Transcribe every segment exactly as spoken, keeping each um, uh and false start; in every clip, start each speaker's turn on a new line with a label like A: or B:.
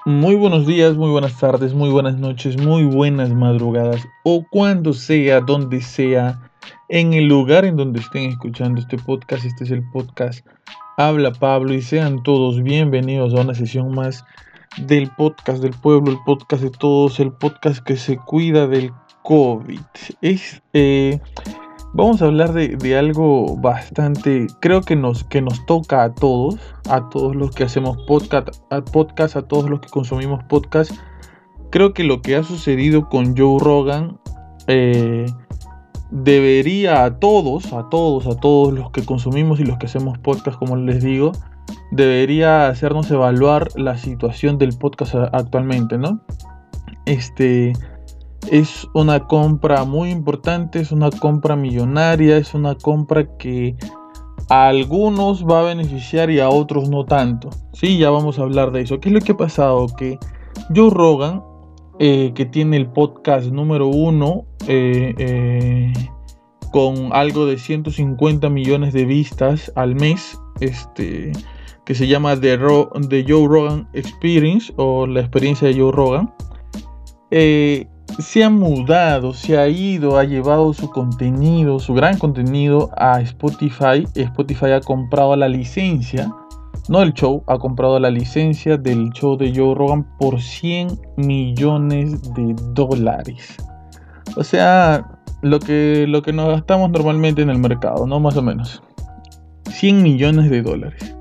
A: Muy buenos días, muy buenas tardes, muy buenas noches, muy buenas madrugadas o cuando sea, donde sea, en el lugar en donde estén escuchando este podcast. Este es el podcast Habla Pablo y sean todos bienvenidos a una sesión más del podcast del pueblo, el podcast de todos, el podcast que se cuida del COVID. Es, eh, Vamos a hablar de, de algo bastante, creo que nos, que nos toca a todos, a todos los que hacemos podcast, a podcast, a todos los que consumimos podcast. Creo que lo que ha sucedido con Joe Rogan eh, debería a todos, a todos, a todos los que consumimos y los que hacemos podcast, como les digo, debería hacernos evaluar la situación del podcast a- actualmente, ¿no? Este, es una compra muy importante, es una compra millonaria, es una compra que a algunos va a beneficiar y a otros no tanto. Sí, ya vamos a hablar de eso. ¿Qué es lo que ha pasado? Que Joe Rogan, eh, que tiene el podcast número uno, eh, eh, con algo de ciento cincuenta millones de vistas al mes, este, que se llama The, Ro- The Joe Rogan Experience o la experiencia de Joe Rogan, eh, se ha mudado, se ha ido, ha llevado su contenido, su gran contenido a Spotify. Spotify ha comprado la licencia, no el show, ha comprado la licencia del show de Joe Rogan por cien millones de dólares. O sea, lo que, lo que nos gastamos normalmente en el mercado, ¿no? Más o menos. cien millones de dólares.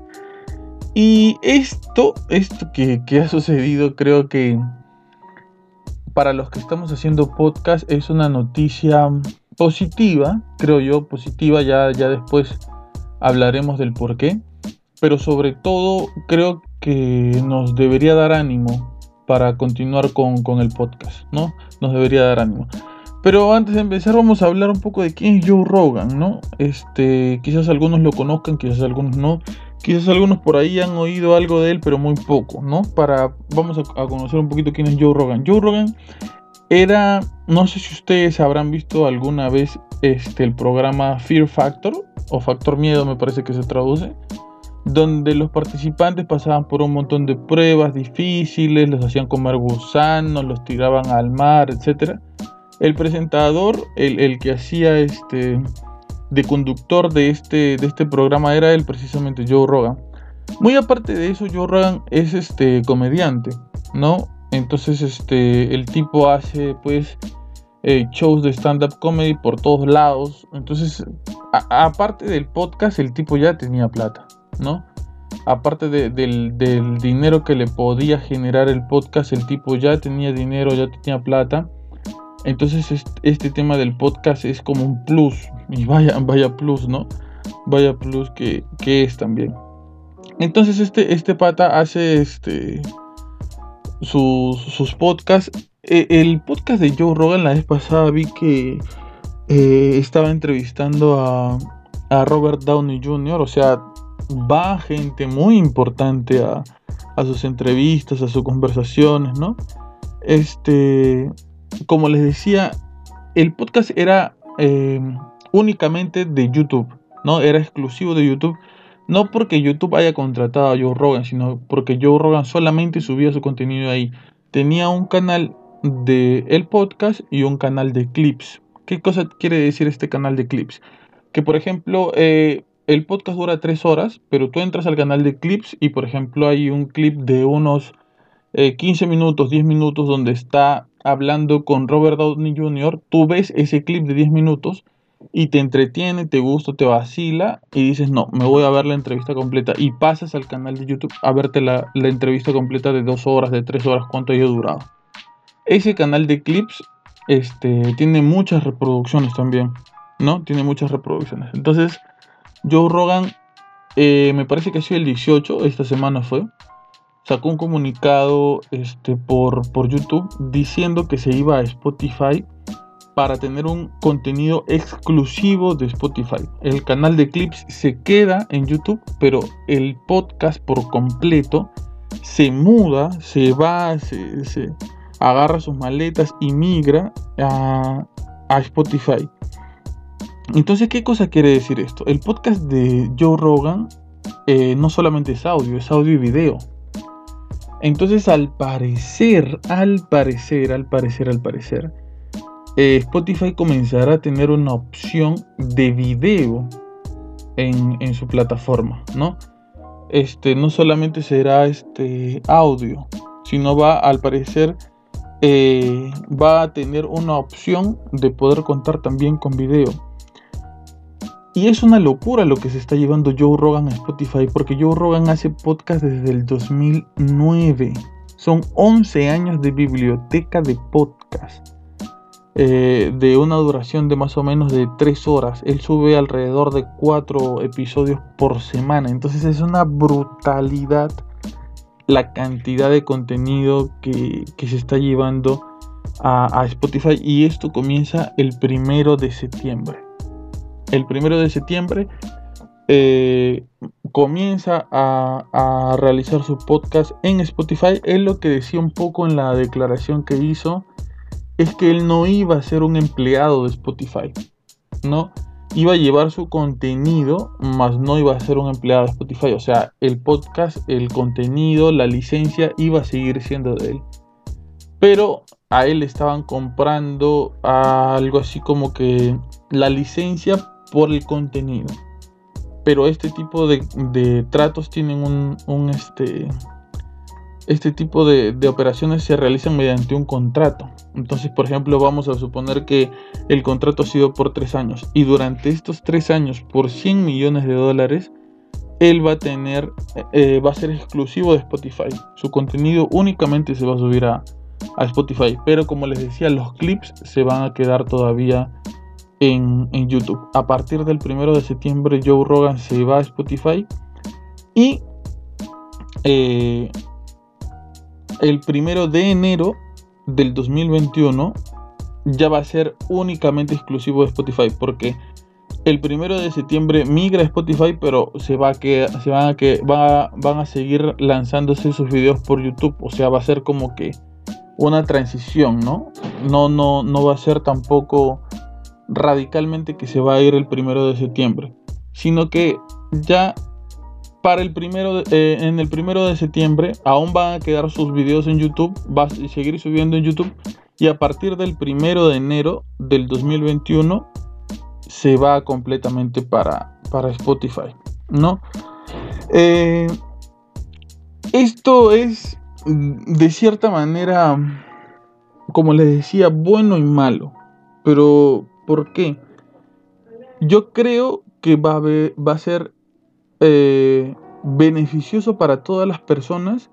A: Y esto, esto que, que ha sucedido, creo que para los que estamos haciendo podcast es una noticia positiva, creo yo, positiva, ya, ya después hablaremos del por qué, pero sobre todo creo que nos debería dar ánimo para continuar con, con el podcast, ¿no? Nos debería dar ánimo. Pero antes de empezar vamos a hablar un poco de quién es Joe Rogan, ¿no? Este, quizás algunos lo conozcan, quizás algunos no. Quizás algunos por ahí han oído algo de él, pero muy poco, ¿no? Para, vamos a, a conocer un poquito quién es Joe Rogan. Joe Rogan era, no sé si ustedes habrán visto alguna vez este, el programa Fear Factor, o Factor Miedo me parece que se traduce, donde los participantes pasaban por un montón de pruebas difíciles, los hacían comer gusanos, los tiraban al mar, etcétera. El presentador, el, el que hacía este de conductor de este, de este programa era él, precisamente Joe Rogan. Muy aparte de eso, Joe Rogan es este comediante, ¿no? Entonces este el tipo hace pues eh, shows de stand-up comedy por todos lados. Entonces, a- aparte del podcast, el tipo ya tenía plata, ¿no? Aparte de- del, del dinero que le podía generar el podcast, el tipo ya tenía dinero, ya tenía plata. Entonces este, este tema del podcast es como un plus. Y vaya, vaya plus, ¿no? Vaya plus que, que es también. Entonces este, este pata hace este sus, sus podcasts. E- El podcast de Joe Rogan la vez pasada vi que eh, estaba entrevistando a, a Robert Downey junior O sea, va gente muy importante a, a sus entrevistas, a sus conversaciones, ¿no? Este, como les decía, el podcast era eh, únicamente de YouTube, ¿no? Era exclusivo de YouTube. No porque YouTube haya contratado a Joe Rogan, sino porque Joe Rogan solamente subía su contenido ahí. Tenía un canal de el podcast y un canal de clips. ¿Qué cosa quiere decir este canal de clips? Que por ejemplo, eh, el podcast dura tres horas, pero tú entras al canal de clips y por ejemplo hay un clip de unos eh, quince minutos, diez minutos, donde está hablando con Robert Downey junior Tú ves ese clip de diez minutos y te entretiene, te gusta, te vacila y dices, no, me voy a ver la entrevista completa y pasas al canal de YouTube a verte la, la entrevista completa de dos horas, de tres horas, cuánto haya durado. Ese canal de clips este, tiene muchas reproducciones también, ¿no? Tiene muchas reproducciones. Entonces, Joe Rogan, eh, me parece que ha sido el dieciocho, esta semana fue, sacó un comunicado este, por, por YouTube diciendo que se iba a Spotify para tener un contenido exclusivo de Spotify. El canal de clips se queda en YouTube, pero el podcast por completo se muda, se va, se, se agarra sus maletas y migra a, a Spotify. Entonces, ¿qué cosa quiere decir esto? El podcast de Joe Rogan eh, no solamente es audio, es audio y video. Entonces, al parecer, al parecer, al parecer, al parecer, eh, Spotify comenzará a tener una opción de video en, en su plataforma, ¿no? Este, no solamente será este audio, sino va, al parecer, eh, va a tener una opción de poder contar también con video. Y es una locura lo que se está llevando Joe Rogan a Spotify, porque Joe Rogan hace podcast desde el dos mil nueve. Son once años de biblioteca de podcast, eh, de una duración de más o menos de tres horas. Él sube alrededor de cuatro episodios por semana. Entonces es una brutalidad la cantidad de contenido que, que se está llevando a, a Spotify. Y esto comienza el primero de septiembre. El primero de septiembre eh, comienza a, a realizar su podcast en Spotify. Él lo que decía un poco en la declaración que hizo es que él no iba a ser un empleado de Spotify, ¿no? Iba a llevar su contenido, mas no iba a ser un empleado de Spotify. O sea, el podcast, el contenido, la licencia iba a seguir siendo de él. Pero a él estaban comprando algo así como que la licencia por el contenido. Pero este tipo de, de tratos tienen un, un este este tipo de, de operaciones se realizan mediante un contrato. Entonces, por ejemplo, vamos a suponer que el contrato ha sido por tres años y durante estos tres años, por cien millones de dólares, él va a tener eh, va a ser exclusivo de Spotify. Su contenido únicamente se va a subir a, a Spotify, pero como les decía, los clips se van a quedar todavía En, en YouTube. A partir del primero de septiembre, Joe Rogan se va a Spotify y eh, el primero de enero del dos mil veintiuno ya va a ser únicamente exclusivo de Spotify, porque el primero de septiembre migra a Spotify, pero se va a que se van a que va, van a seguir lanzándose sus videos por YouTube. O sea, va a ser como que una transición, ¿no? No, no, no va a ser tampoco radicalmente que se va a ir el primero de septiembre, sino que ya para el primero de, eh, en el primero de septiembre aún van a quedar sus videos en YouTube, va a seguir subiendo en YouTube, y a partir del primero de enero del dos mil veintiuno se va completamente para, para Spotify, ¿no? Eh, esto es de cierta manera, como les decía, bueno y malo, pero ¿por qué? Yo creo que va a, ver, va a ser eh, beneficioso para todas las personas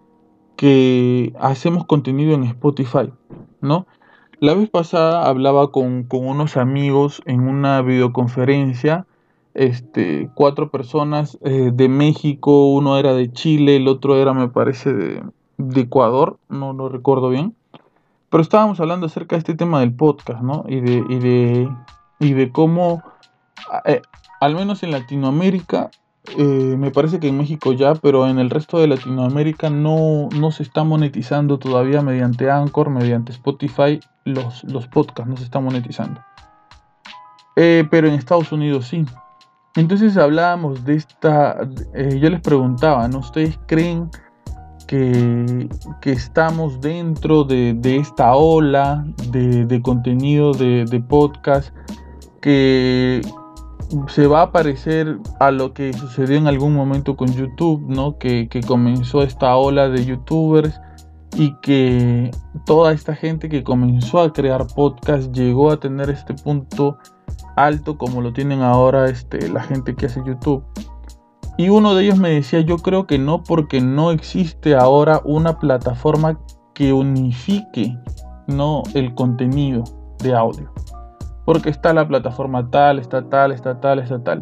A: que hacemos contenido en Spotify, ¿no? La vez pasada hablaba con, con unos amigos en una videoconferencia, este, cuatro personas eh, de México, uno era de Chile, el otro era, me parece, de, de Ecuador, no lo recuerdo bien. Pero estábamos hablando acerca de este tema del podcast, ¿no? Y de, y de, y de cómo, eh, al menos en Latinoamérica, eh, me parece que en México ya, pero en el resto de Latinoamérica no, no se está monetizando todavía mediante Anchor, mediante Spotify, los, los podcasts no se están monetizando. Eh, pero en Estados Unidos sí. Entonces hablábamos de esta, eh, yo les preguntaba, ¿no? ¿Ustedes creen Que, que estamos dentro de, de esta ola de, de contenido de, de podcast que se va a parecer a lo que sucedió en algún momento con YouTube, ¿no? Que, que comenzó esta ola de youtubers y que toda esta gente que comenzó a crear podcast llegó a tener este punto alto como lo tienen ahora este, la gente que hace YouTube? Y uno de ellos me decía, yo creo que no, porque no existe ahora una plataforma que unifique, ¿no?, el contenido de audio. Porque está la plataforma tal, está tal, está tal, está tal.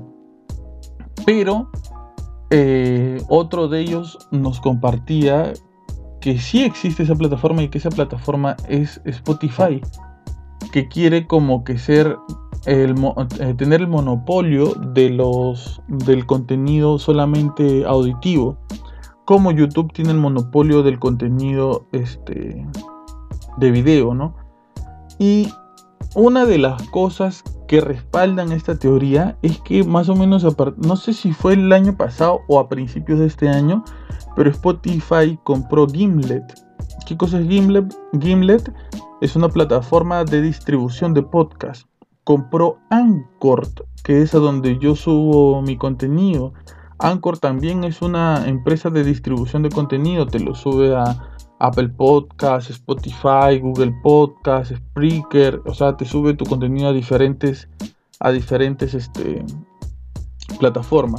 A: Pero eh, otro de ellos nos compartía que sí existe esa plataforma y que esa plataforma es Spotify, que quiere como que ser... El, eh, tener el monopolio de los del contenido solamente auditivo, como YouTube tiene el monopolio del contenido este de video, ¿no? Y una de las cosas que respaldan esta teoría es que más o menos a part- no sé si fue el año pasado o a principios de este año, pero Spotify compró Gimlet. ¿Qué cosa es Gimlet? Gimlet es una plataforma de distribución de podcast. Compró Anchor, que es a donde yo subo mi contenido. Anchor también es una empresa de distribución de contenido. Te lo sube a Apple Podcasts, Spotify, Google Podcasts, Spreaker. O sea, te sube tu contenido a diferentes, a diferentes este, plataformas.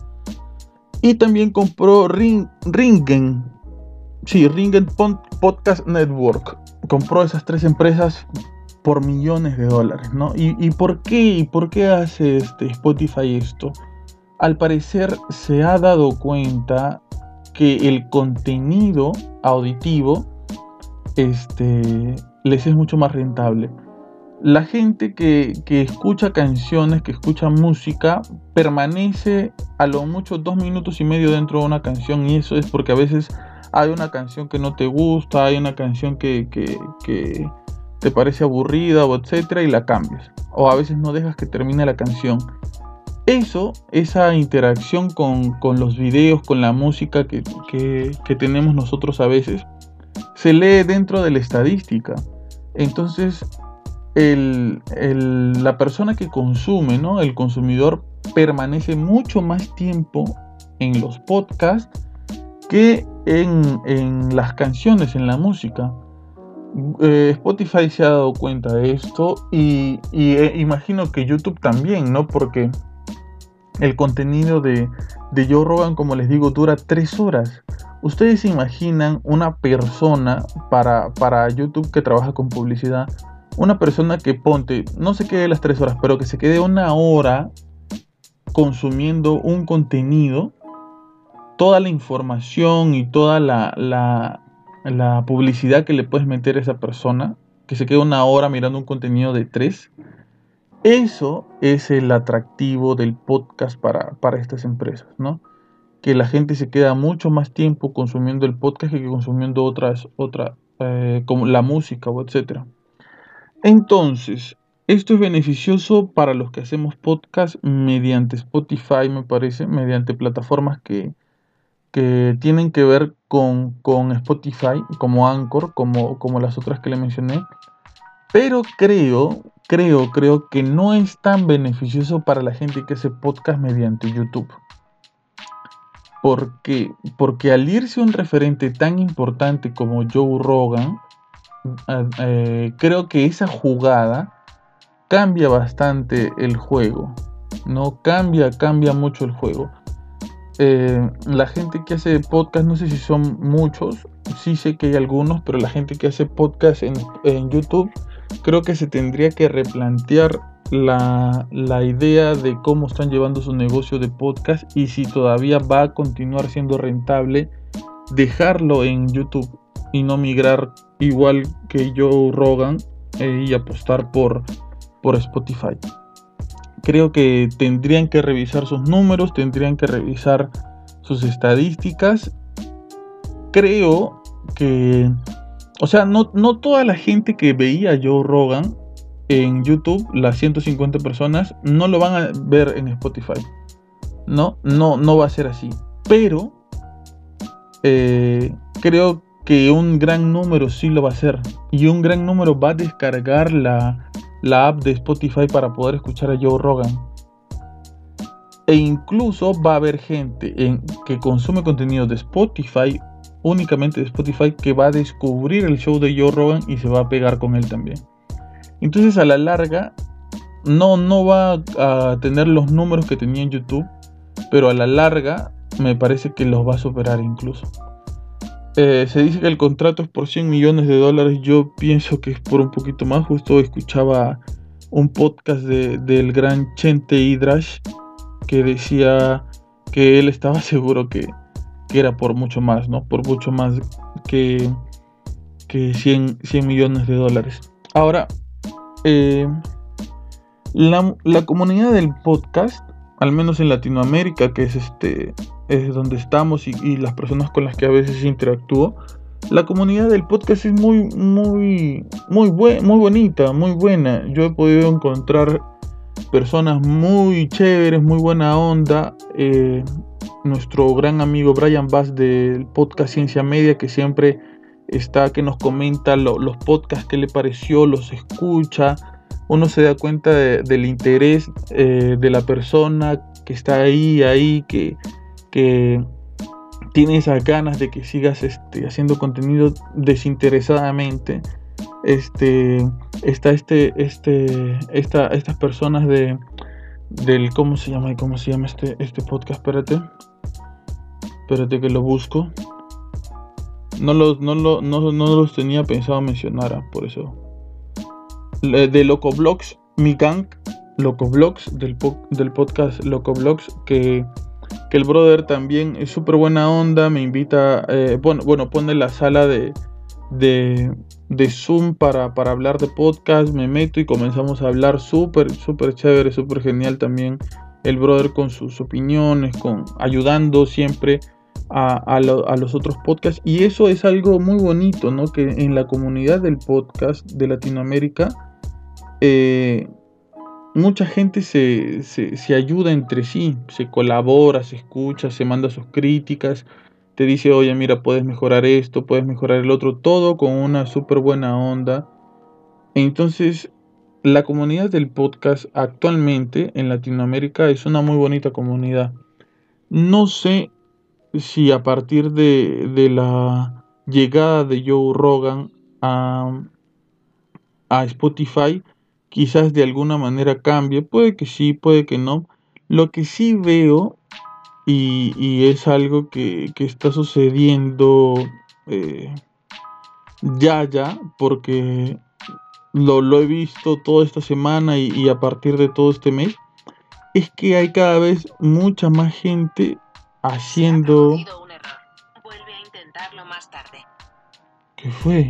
A: Y también compró Ring, Ringen. Sí, Ringen Podcast Network. Compró esas tres empresas por millones de dólares, ¿no? ¿Y, y por qué? ¿Y por qué hace este Spotify esto? Al parecer se ha dado cuenta que el contenido auditivo este, les es mucho más rentable. La gente que, que escucha canciones, que escucha música, permanece a lo mucho dos minutos y medio dentro de una canción, y eso es porque a veces hay una canción que no te gusta, hay una canción que, que, que te parece aburrida o etcétera y la cambias, o a veces no dejas que termine la canción. Eso, esa interacción con, con los videos, con la música que, que, que tenemos nosotros a veces, se lee dentro de la estadística. Entonces el, el, la persona que consume, ¿no? El consumidor permanece mucho más tiempo en los podcasts que en, en las canciones, en la música. Eh, Spotify se ha dado cuenta de esto y, y eh, imagino que YouTube también, ¿no? Porque el contenido de, de Joe Rogan, como les digo, dura tres horas. ¿Ustedes se imaginan una persona para, para YouTube que trabaja con publicidad? Una persona que ponte, no se quede las tres horas, pero que se quede una hora consumiendo un contenido, toda la información y toda la, la, la publicidad que le puedes meter a esa persona, que se quede una hora mirando un contenido de tres. Eso es el atractivo del podcast para, para estas empresas, ¿no? Que la gente se queda mucho más tiempo consumiendo el podcast que consumiendo otras, otras eh, como la música o etcétera. Entonces, esto es beneficioso para los que hacemos podcast mediante Spotify, me parece, mediante plataformas que, que tienen que ver con, con Spotify, como Anchor, como, como las otras que le mencioné. Pero creo, creo, creo que no es tan beneficioso para la gente que hace podcast mediante YouTube. ¿Por qué? Porque al irse un referente tan importante como Joe Rogan, eh, creo que esa jugada cambia bastante el juego. No cambia, cambia mucho el juego. Eh, la gente que hace podcast, no sé si son muchos, sí sé que hay algunos, pero la gente que hace podcast en, en YouTube, creo que se tendría que replantear la, la idea de cómo están llevando su negocio de podcast y si todavía va a continuar siendo rentable dejarlo en YouTube y no migrar igual que Joe Rogan eh, y apostar por, por Spotify. Creo que tendrían que revisar sus números, tendrían que revisar sus estadísticas. Creo que, o sea, no, no toda la gente que veía a Joe Rogan en YouTube, las ciento cincuenta personas, no lo van a ver en Spotify. No, no, no va a ser así. Pero eh, creo que un gran número sí lo va a hacer. Y un gran número va a descargar la, la app de Spotify para poder escuchar a Joe Rogan. E incluso va a haber gente en, que consume contenido de Spotify, únicamente de Spotify, que va a descubrir el show de Joe Rogan y se va a pegar con él también. Entonces a la larga no, no va a tener los números que tenía en YouTube, pero a la larga me parece que los va a superar incluso. Eh, se dice que el contrato es por cien millones de dólares. Yo pienso que es por un poquito más. Justo escuchaba un podcast de, del gran Chente Hidrash que decía que él estaba seguro que, que era por mucho más, ¿no? Por mucho más que, que cien millones de dólares. Ahora, eh, la, la comunidad del podcast, al menos en Latinoamérica, que es este es donde estamos y, y las personas con las que a veces interactúo, la comunidad del podcast es muy muy muy buen, muy bonita, muy buena. Yo he podido encontrar personas muy chéveres, muy buena onda, eh, nuestro gran amigo Brian Bass del podcast Ciencia Media, que siempre está, que nos comenta lo, los podcasts, qué le pareció, los escucha. Uno se da cuenta de, del interés eh, de la persona que está ahí, ahí, que, que tiene esas ganas de que sigas este, haciendo contenido desinteresadamente. Este, está este, este, esta, estas personas de, del, ¿cómo se llama? ¿Cómo se llama este, este podcast? Espérate, espérate que lo busco. No los, no, lo, no, no los tenía pensado mencionar, por eso. De Locoblogs, mi gang, Locoblogs, del, po- del podcast Locoblogs, que, que el brother también es súper buena onda, me invita, eh, bueno, bueno, pone la sala de, de, de Zoom para, para hablar de podcast, me meto y comenzamos a hablar súper, súper chévere, súper genial también, el brother con sus opiniones, con ayudando siempre a, a, lo, a los otros podcasts, y eso es algo muy bonito, ¿no? Que en la comunidad del podcast de Latinoamérica, eh, mucha gente se, se, se ayuda entre sí, se colabora, se escucha, se manda sus críticas, te dice, oye, mira, puedes mejorar esto, puedes mejorar el otro, todo con una súper buena onda. Entonces, la comunidad del podcast actualmente en Latinoamérica es una muy bonita comunidad. No sé si a partir de, de la llegada de Joe Rogan a, a Spotify, quizás de alguna manera cambie, puede que sí, puede que no. Lo que sí veo, y, y es algo que, que está sucediendo eh, ya, ya, porque lo, lo he visto toda esta semana y, y a partir de todo este mes, es que hay cada vez mucha más gente haciendo...
B: Se ha producido un error. Vuelve a intentarlo más tarde.
A: ¿Qué fue?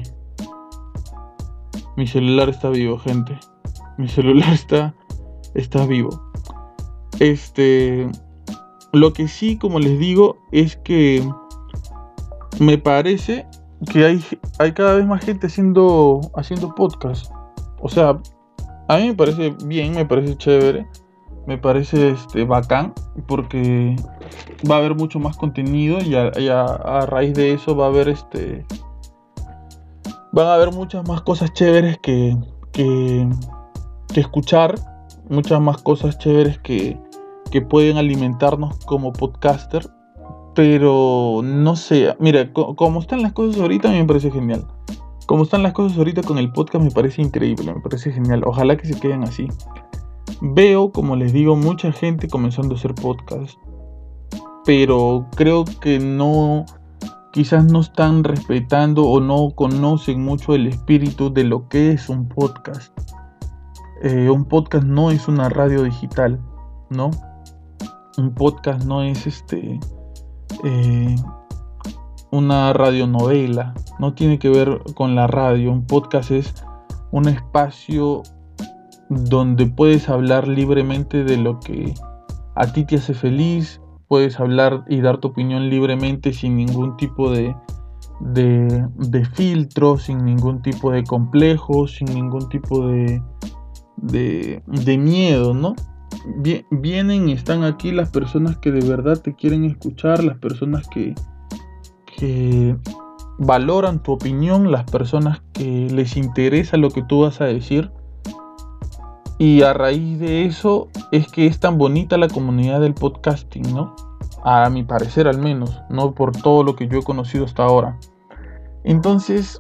A: Mi celular está vivo, gente. Mi celular está, está vivo. Este, lo que sí, como les digo, es que me parece que hay, hay cada vez más gente haciendo, haciendo podcast. O sea, a mí me parece bien, me parece chévere, me parece este, bacán, porque va a haber mucho más contenido y a, y a, a raíz de eso va a haber este, van a haber muchas más cosas chéveres que, que, que escuchar, muchas más cosas chéveres que, que pueden alimentarnos como podcaster. Pero no sé, mira, co- como están las cosas ahorita, a mí me parece genial. Como están las cosas ahorita con el podcast, me parece increíble, me parece genial. Ojalá que se queden así. Veo, como les digo, mucha gente comenzando a hacer podcast, pero creo que no, quizás no están respetando o no conocen mucho el espíritu de lo que es un podcast. Eh, un podcast no es una radio digital, ¿no? Un podcast no es este eh, una radionovela, no tiene que ver con la radio. Un podcast es un espacio donde puedes hablar libremente de lo que a ti te hace feliz, puedes hablar y dar tu opinión libremente sin ningún tipo de, de, de filtro, sin ningún tipo de complejo, sin ningún tipo de, de, de miedo, ¿no? Vienen y están aquí las personas que de verdad te quieren escuchar, las personas que, que valoran tu opinión, las personas que les interesa lo que tú vas a decir. Y a raíz de eso es que es tan bonita la comunidad del podcasting, ¿no? A mi parecer al menos, no por todo lo que yo he conocido hasta ahora. Entonces,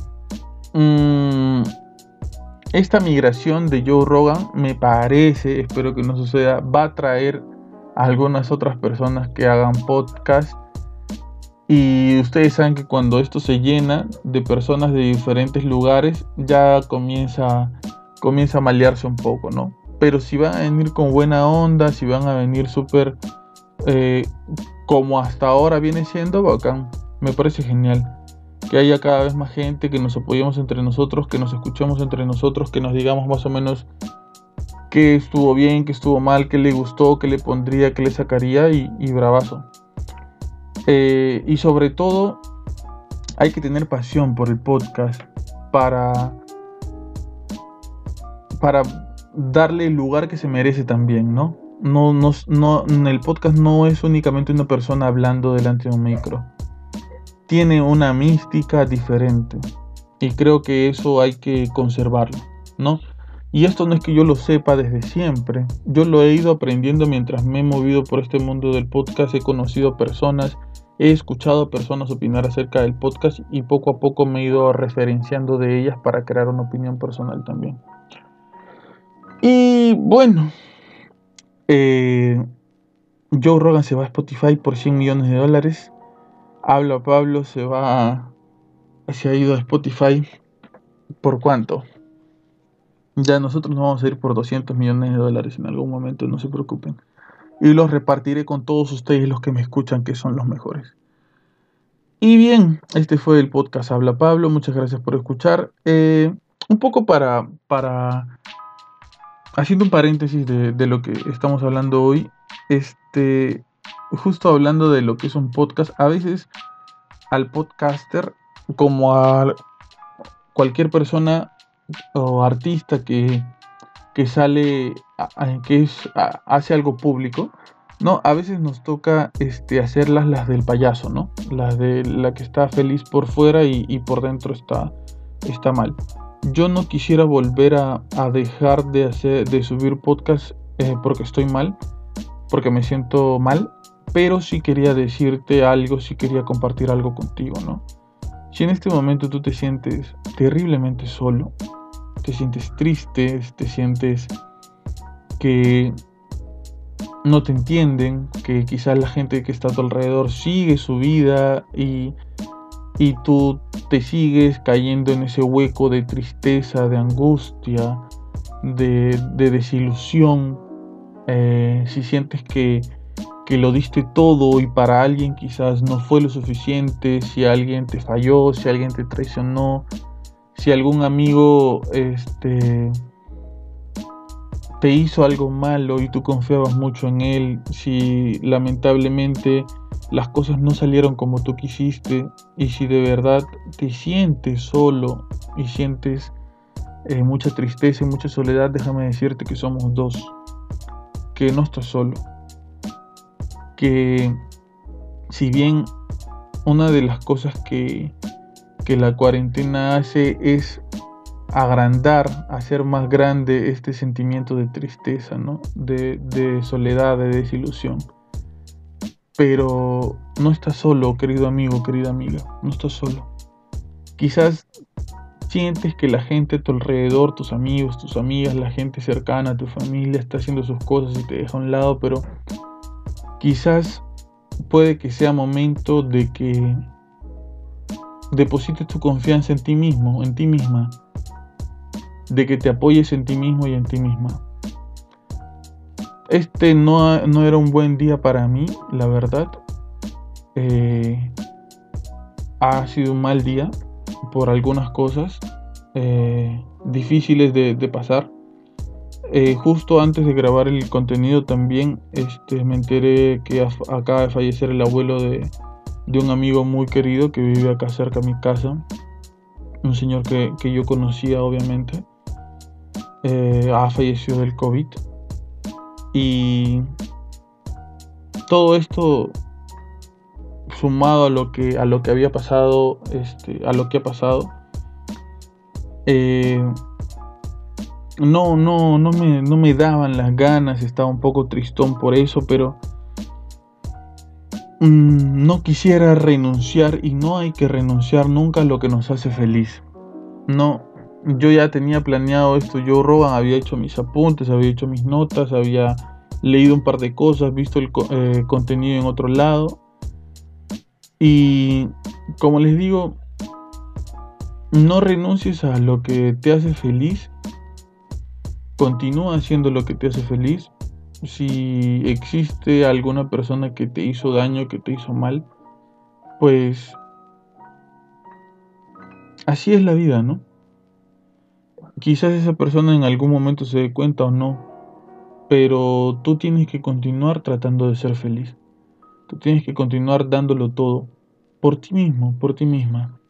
A: mmm, esta migración de Joe Rogan me parece, espero que no suceda, va a traer a algunas otras personas que hagan podcast. Y ustedes saben que cuando esto se llena de personas de diferentes lugares, ya comienza, comienza a malearse un poco, ¿no? Pero si van a venir con buena onda, si van a venir súper eh, como hasta ahora viene siendo, bacán. Me parece genial que haya cada vez más gente, que nos apoyemos entre nosotros, que nos escuchemos entre nosotros, que nos digamos más o menos qué estuvo bien, qué estuvo mal, qué le gustó, qué le pondría, qué le sacaría, y, y bravazo. Eh, y sobre todo, hay que tener pasión por el podcast para, para darle el lugar que se merece también, ¿no? No, no, no, el podcast no es únicamente una persona hablando delante de un micro. Tiene una mística diferente. Y creo que eso hay que conservarlo, ¿no? Y esto no es que yo lo sepa desde siempre. Yo lo he ido aprendiendo mientras me he movido por este mundo del podcast. He conocido personas, he escuchado personas opinar acerca del podcast y poco a poco me he ido referenciando de ellas para crear una opinión personal también. Y bueno, eh, Joe Rogan se va a Spotify por cien millones de dólares. Habla Pablo se va a, se ha ido a Spotify. ¿Por cuánto? Ya nosotros nos vamos a ir por doscientos millones de dólares en algún momento, no se preocupen. Y los repartiré con todos ustedes los que me escuchan, que son los mejores. Y bien, este fue el podcast Habla Pablo. Muchas gracias por escuchar. Eh, un poco para, para... Haciendo un paréntesis de, de lo que estamos hablando hoy. Este... Justo hablando de lo que es un podcast. A veces al podcaster, como a cualquier persona o artista que... que sale, a- a- que es, a- hace algo público, ¿no? A veces nos toca este, hacerlas las del payaso, ¿no? Las de la que está feliz por fuera y, y por dentro está, está mal. Yo no quisiera volver a, a dejar de hacer, de subir podcast eh, porque estoy mal, porque me siento mal, pero sí quería decirte algo, sí quería compartir algo contigo, ¿no? Si en este momento tú te sientes terriblemente solo, te sientes triste, te sientes que no te entienden, que quizás la gente que está a tu alrededor sigue su vida y, y tú te sigues cayendo en ese hueco de tristeza, de angustia, de, de desilusión, eh, si sientes que, que lo diste todo y para alguien quizás no fue lo suficiente, si alguien te falló, si alguien te traicionó, si algún amigo este te hizo algo malo y tú confiabas mucho en él, si lamentablemente las cosas no salieron como tú quisiste y si de verdad te sientes solo y sientes eh, mucha tristeza y mucha soledad, déjame decirte que somos dos, que no estás solo, que si bien una de las cosas que, que la cuarentena hace es agrandar, hacer más grande este sentimiento de tristeza, ¿no? De, de soledad, de desilusión. Pero no estás solo, querido amigo, querida amiga, no estás solo. Quizás sientes que la gente a tu alrededor, tus amigos, tus amigas, la gente cercana, tu familia está haciendo sus cosas y te deja a un lado, pero quizás puede que sea momento de que deposites tu confianza en ti mismo, en ti misma, de que te apoyes en ti mismo y en ti misma. Este no, no era un buen día para mí, la verdad. Eh, ha sido un mal día por algunas cosas eh, difíciles de, de pasar. Eh, justo antes de grabar el contenido también este, me enteré que af- acaba de fallecer el abuelo de, de un amigo muy querido que vive acá cerca de mi casa. Un señor que, que yo conocía obviamente. Eh, ha fallecido del COVID. Y todo esto sumado a lo que a lo que había pasado, este, a lo que ha pasado, eh, no, no, no me, no me daban las ganas, estaba un poco tristón por eso, pero mmm, no quisiera renunciar y no hay que renunciar nunca a lo que nos hace feliz. No, yo ya tenía planeado esto, yo Rogan había hecho mis apuntes, había hecho mis notas, había leído un par de cosas, visto el eh, contenido en otro lado. Y como les digo, no renuncies a lo que te hace feliz, continúa haciendo lo que te hace feliz. Si existe alguna persona que te hizo daño, que te hizo mal, pues así es la vida, ¿no? Quizás esa persona en algún momento se dé cuenta o no, pero tú tienes que continuar tratando de ser feliz. Tú tienes que continuar dándolo todo, por ti mismo, por ti misma.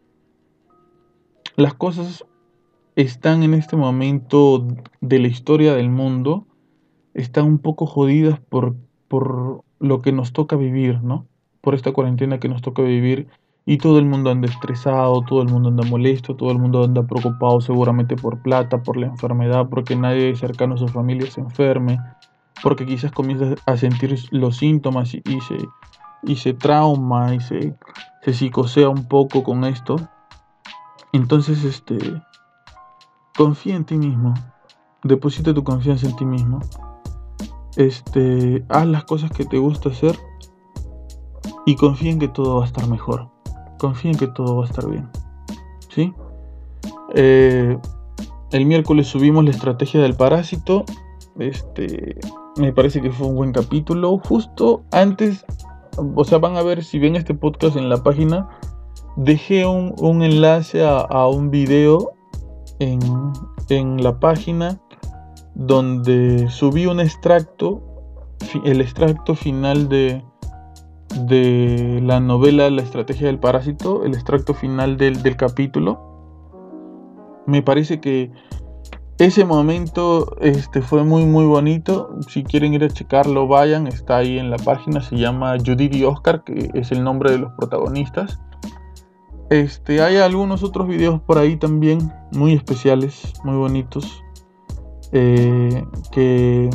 A: Las cosas están en este momento de la historia del mundo, están un poco jodidas por, por lo que nos toca vivir, ¿no? Por esta cuarentena que nos toca vivir y todo el mundo anda estresado, todo el mundo anda molesto, todo el mundo anda preocupado seguramente por plata, por la enfermedad, porque nadie cercano a su familia se enferme, porque quizás comienza a sentir los síntomas y, y se, y se trauma y se, se psicosea un poco con esto. Entonces, este, confía en ti mismo, deposita tu confianza en ti mismo, este, haz las cosas que te gusta hacer y confía en que todo va a estar mejor, confía en que todo va a estar bien, ¿sí? Eh, el miércoles subimos la estrategia del parásito, este, me parece que fue un buen capítulo, justo antes, o sea, van a ver si ven este podcast en la página, dejé un, un enlace a, a un video en, en la página donde subí un extracto, el extracto final de, de la novela La estrategia del parásito, el extracto final del, del capítulo. Me parece que ese momento este, fue muy muy bonito. Si quieren ir a checarlo, vayan, está ahí en la página, se llama Judith y Oscar, que es el nombre de los protagonistas. Este, hay algunos otros videos por ahí también, muy especiales, muy bonitos, eh, que,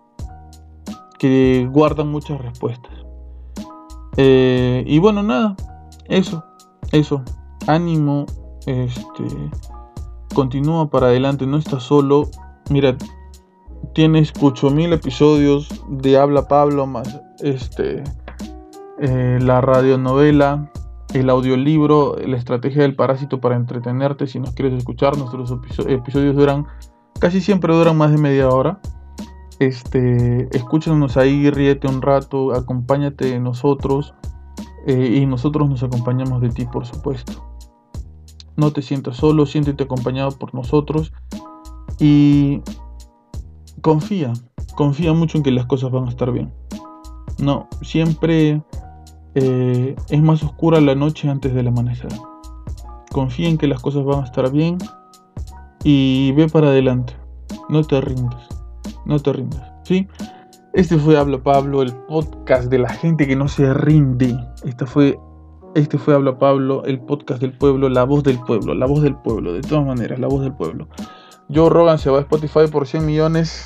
A: que guardan muchas respuestas. Eh, y bueno, nada, eso, eso, ánimo, este, continúa para adelante, no estás solo. Mira, tienes ocho mil episodios de Habla Pablo, más este, eh, la radionovela, el audiolibro, la estrategia del parásito para entretenerte. Si nos quieres escuchar, nuestros episodios duran, casi siempre duran más de media hora. Este, escúchanos ahí, ríete un rato, acompáñate de nosotros, eh, y nosotros nos acompañamos de ti, por supuesto. No te sientas solo, siéntete acompañado por nosotros y confía, confía mucho en que las cosas van a estar bien. No, siempre eh, es más oscura la noche antes del amanecer. Confía en que las cosas van a estar bien y ve para adelante. No te rindas, no te rindas, ¿sí? Este fue Habla Pablo, el podcast de la gente que no se rinde. Esta fue, este fue Habla Pablo, el podcast del pueblo, la voz del pueblo, la voz del pueblo, de todas maneras, la voz del pueblo. Joe Rogan se va a Spotify por cien millones.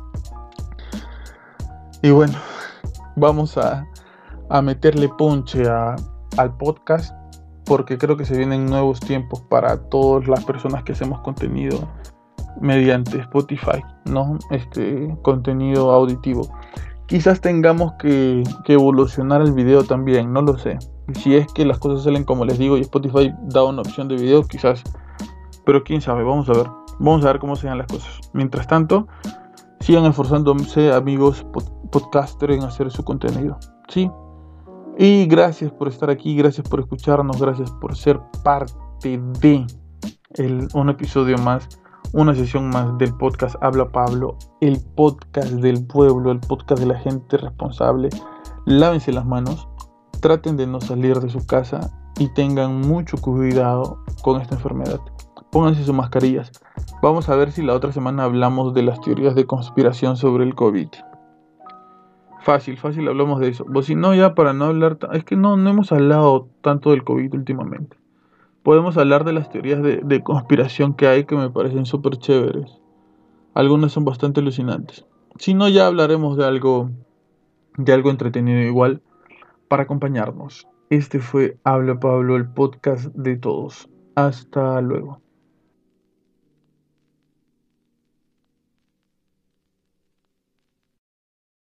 A: Y bueno, vamos a, a meterle ponche a, al podcast, porque creo que se vienen nuevos tiempos para todas las personas que hacemos contenido mediante Spotify, ¿no? Este contenido auditivo. Quizás tengamos que, que evolucionar el video también, no lo sé. Si es que las cosas salen como les digo y Spotify da una opción de video, quizás. Pero quién sabe, vamos a ver. Vamos a ver cómo se dan las cosas. Mientras tanto, sigan esforzándose, amigos pod- podcasters, en hacer su contenido, ¿sí? Y gracias por estar aquí, gracias por escucharnos, gracias por ser parte de el, un episodio más, una sesión más del podcast Habla Pablo, el podcast del pueblo, el podcast de la gente responsable. Lávense las manos, traten de no salir de su casa y tengan mucho cuidado con esta enfermedad. Pónganse sus mascarillas. Vamos a ver si la otra semana hablamos de las teorías de conspiración sobre el COVID. Fácil, fácil hablamos de eso. O si no, ya para no hablar... Es que no, no hemos hablado tanto del COVID últimamente. Podemos hablar de las teorías de, de conspiración que hay, que me parecen súper chéveres. Algunas son bastante alucinantes. Si no, ya hablaremos de algo, de algo entretenido igual para acompañarnos. Este fue Habla Pablo, el podcast de todos. Hasta luego.